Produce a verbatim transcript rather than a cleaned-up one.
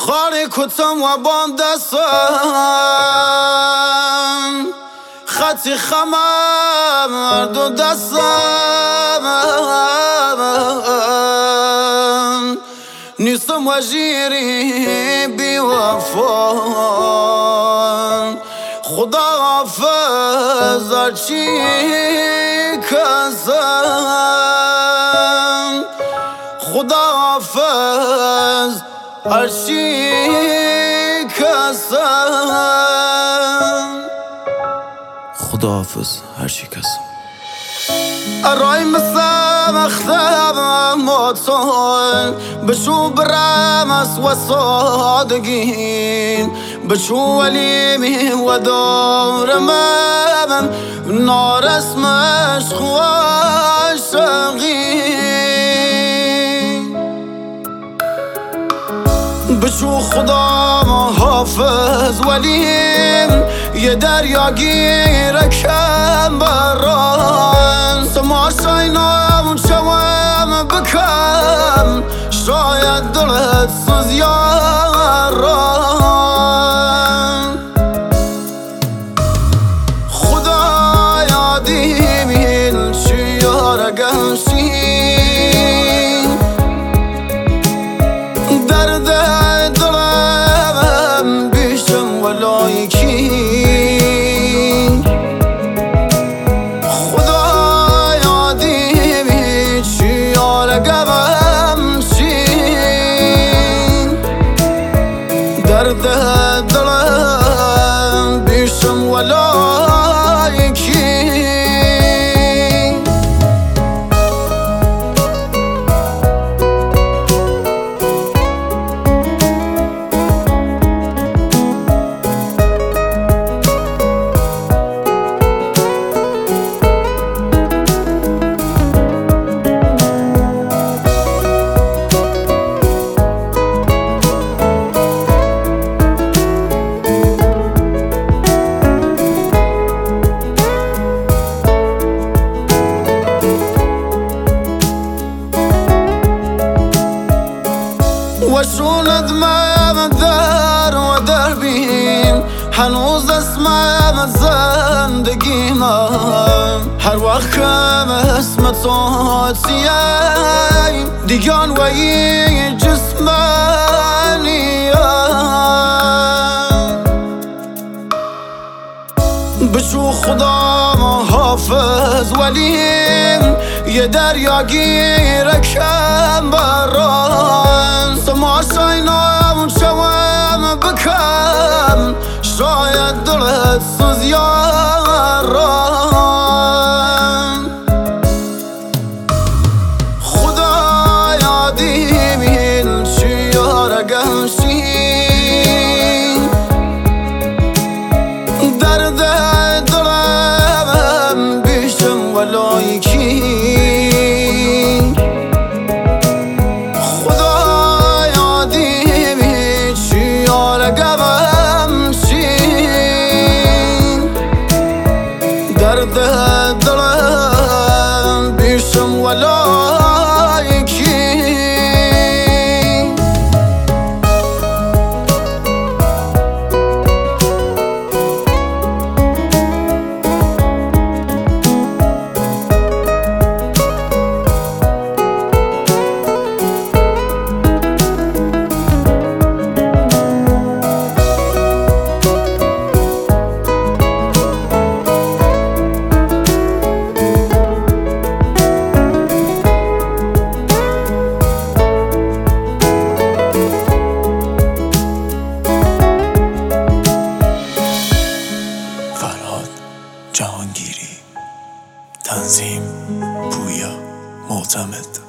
خاری کتم و بام دستم خطی خمر دو دستم نیستم و جیری بی وفا خدا حافظ هرچی کسم خدا حافظ هرچی کسم خدا حافظ هرچی کسم رای مسام اختم موتون بشو برام اس و صادقين بشو وليمي ودور مام نار اسمش خواشقين بشو خدا حافظ ولیم یه دریا گیرکم بران سما شاینام شوام بکم شاید دلت سوز یاران خدا یادیم این چی یارگمشی درد دلم بیشم ولایکی خدا یادیم این چی یارگمشی درد دلم بیشم ولایکی وشو ندمم در و دربیم هنوز اسمم زندگیم هر وقت کم اسم تو تیم دیگان و یه جسمانیم بشو خدا حافظ ولیم یه دریا گیرکم بران سما شاینام شوام بکم شاید دلت سوز یاران خدا یادیم این چی یارگمشی درد دلم بیشم ولایکی خدا یادیم این چی یارگمشی درد دلم بیشم ولایکی جهانگیری تنظیم پویا معتمد